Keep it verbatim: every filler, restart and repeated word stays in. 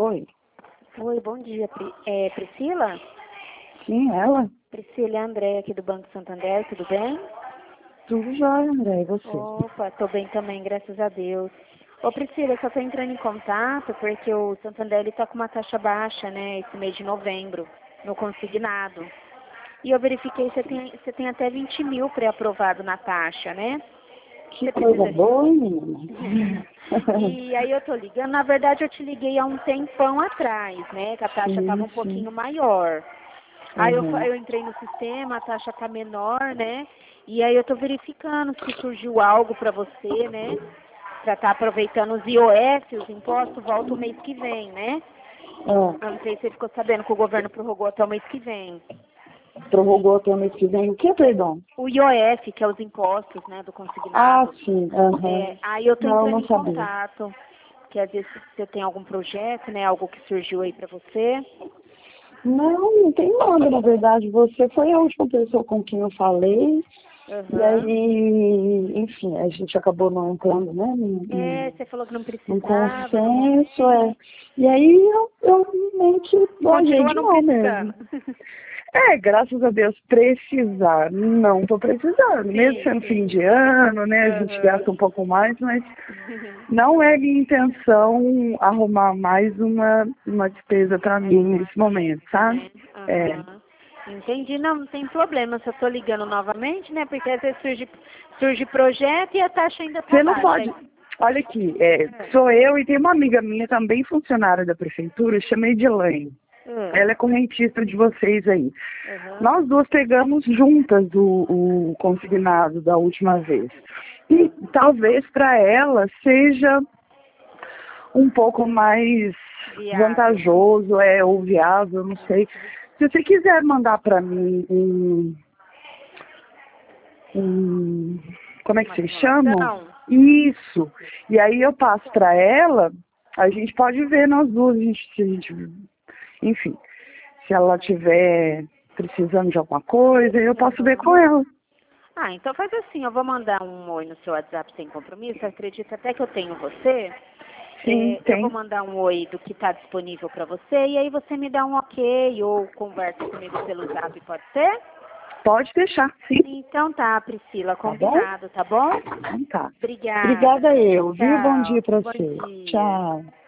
Oi. Oi, bom dia. Pri- É Priscila? Sim, ela? Priscila, é a Andréia aqui do Banco Santander, tudo bem? Tudo jóia, André, e você? Opa, tô bem também, graças a Deus. Ô Priscila, eu só tô entrando em contato porque o Santander ele tá com uma taxa baixa, né, esse mês de novembro, no consignado. E eu verifiquei que você tem, você tem até vinte mil pré-aprovado na taxa, né? Que Você coisa precisa... boa, menina. E aí eu tô ligando, na verdade eu te liguei há um tempão atrás, né, que a taxa tava Sim, um sim. pouquinho maior. Aí eu, fa- Uhum. eu entrei no sistema, a taxa tá menor, né? E aí eu tô verificando se surgiu algo para você, né? Para estar aproveitando os I O F, os impostos, volta o mês que vem, né? Ah, Eu não sei se você ficou sabendo que o governo prorrogou até o mês que vem. prorrogou até o mês que vem. O que, perdão? O I O F, que é os impostos, né, do Ah, consignado. sim. Aham. É, aí eu tô Não, entrando não em sabia. contato, que às vezes você tem algum projeto, né? Algo que surgiu aí para você. Não, não tem nada, na verdade. Você foi a última pessoa com quem eu falei. E Aham. aí, enfim, a gente acabou não entrando, né, num, É, num- você falou que não num precisava no consenso, momento. é. E aí eu, eu meio que larguei Continua de não mão precisando. mesmo. É, graças a Deus, precisar, não tô precisando. Mesmo Sim, sendo fim sim. de ano, né, a gente Aham. gasta um pouco mais, mas não é minha intenção arrumar mais uma, uma despesa para Mais mim um nesse momento, acerto, sabe? né? É. Aham. Entendi, não, não tem problema. Se eu tô ligando novamente, né? Porque às vezes surge, surge projeto e a taxa ainda tá Você não baixa. pode. Olha aqui, é, É. sou eu e tem uma amiga minha também funcionária da prefeitura, chamei de Elaine. É. Ela é correntista de vocês aí. Aham. Nós duas pegamos juntas o, o consignado da última vez. E Ah. talvez para ela seja um pouco mais Viável. vantajoso, é, ou viável, não sei. Se você quiser mandar para mim um, um, como é que Uma vocês chamam? simulação? Isso. E aí eu passo para ela, a gente pode ver nós duas, a gente, se a gente, enfim, se ela tiver precisando de alguma coisa, eu posso ver Aham. com ela. Ah, então faz assim, eu vou mandar um oi no seu WhatsApp sem compromisso. Acredita até que eu tenho você. Sim, É, eu vou tem. mandar um oi do que está disponível para você e aí você me dá um ok ou conversa comigo pelo zap, pode ser? Pode deixar, sim. Então tá, Priscila, Tá bom? combinado, tá bom? Então tá. Obrigada. Obrigada eu, viu? Bom dia Tchau. pra Bom você. dia. Tchau.